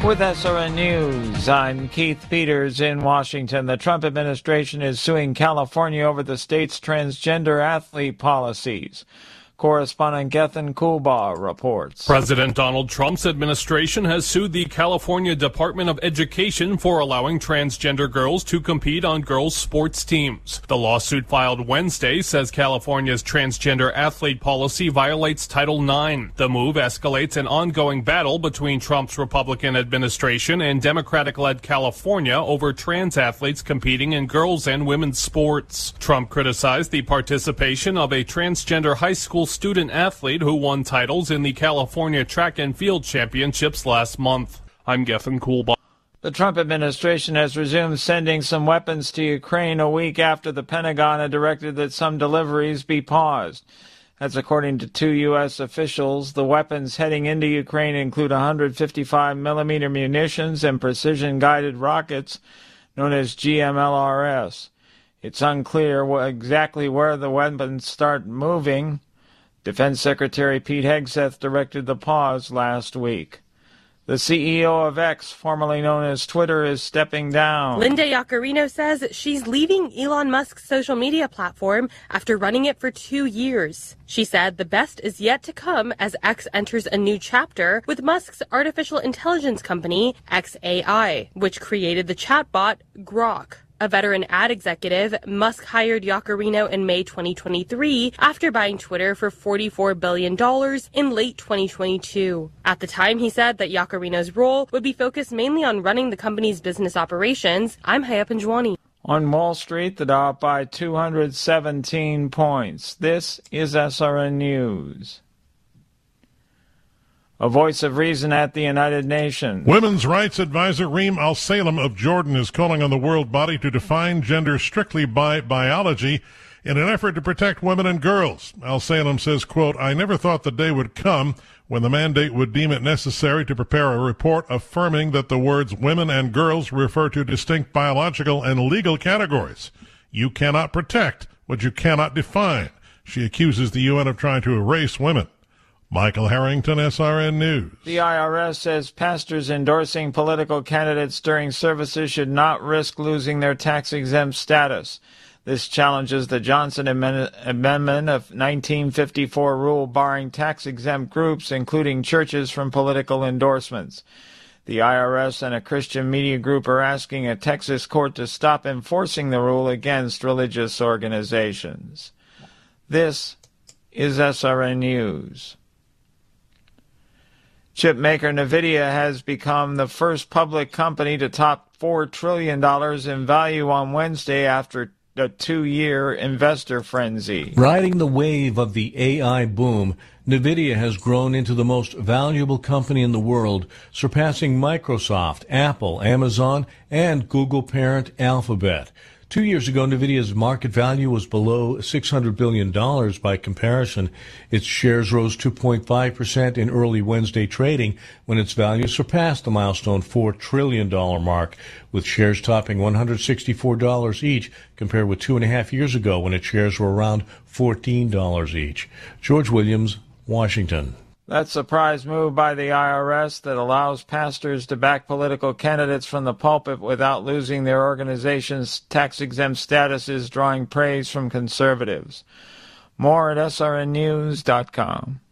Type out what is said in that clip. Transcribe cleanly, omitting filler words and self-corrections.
With SRN News, I'm Keith Peters in Washington. The Trump administration is suing California over the state's transgender athlete policies. Correspondent Gethin Kulba reports. President Donald Trump's administration has sued the California Department of Education for allowing transgender girls to compete on girls' sports teams. The lawsuit filed Wednesday says California's transgender athlete policy violates Title IX. The move escalates an ongoing battle between Trump's Republican administration and Democratic-led California over trans athletes competing in girls' and women's sports. Trump criticized the participation of a transgender high school student athlete who won titles in the California Track and Field Championships last month. I'm Gethin Kulba. The Trump administration has resumed sending some weapons to Ukraine a week after the Pentagon had directed that some deliveries be paused. That's according to two U.S. officials. The weapons heading into Ukraine include 155mm munitions and precision-guided rockets known as GMLRS. It's unclear exactly where the weapons start moving. Defense Secretary Pete Hegseth directed the pause last week. The CEO of X, formerly known as Twitter, is stepping down. Linda Yaccarino says she's leaving Elon Musk's social media platform after running it for 2 years. She said the best is yet to come as X enters a new chapter with Musk's artificial intelligence company, xAI, which created the chatbot Grok. A veteran ad executive, Musk hired Yaccarino in May 2023 after buying Twitter for $44 billion in late 2022. At the time, he said that Yaccarino's role would be focused mainly on running the company's business operations. I'm Haya Panjwani. On Wall Street, the Dow up by 217 points. This is SRN News. A voice of reason at the United Nations. Women's rights advisor Reem Al-Salem of Jordan is calling on the world body to define gender strictly by biology in an effort to protect women and girls. Al-Salem says, quote, "I never thought the day would come when the mandate would deem it necessary to prepare a report affirming that the words women and girls refer to distinct biological and legal categories. You cannot protect what you cannot define." She accuses the UN of trying to erase women. Michael Harrington, SRN News. The IRS says pastors endorsing political candidates during services should not risk losing their tax-exempt status. This challenges the Johnson Amendment of 1954 rule barring tax-exempt groups, including churches, from political endorsements. The IRS and a Christian media group are asking a Texas court to stop enforcing the rule against religious organizations. This is SRN News. Chip maker NVIDIA has become the first public company to top $4 trillion in value on Wednesday after a 2-year investor frenzy. Riding the wave of the AI boom, NVIDIA has grown into the most valuable company in the world, surpassing Microsoft, Apple, Amazon, and Google parent Alphabet. 2 years ago, NVIDIA's market value was below $600 billion. By comparison, its shares rose 2.5% in early Wednesday trading when its value surpassed the milestone $4 trillion mark, with shares topping $164 each, compared with 2.5 years ago when its shares were around $14 each. George Williams, Washington. That surprise move by the IRS that allows pastors to back political candidates from the pulpit without losing their organization's tax-exempt status is drawing praise from conservatives. More at srnnews.com.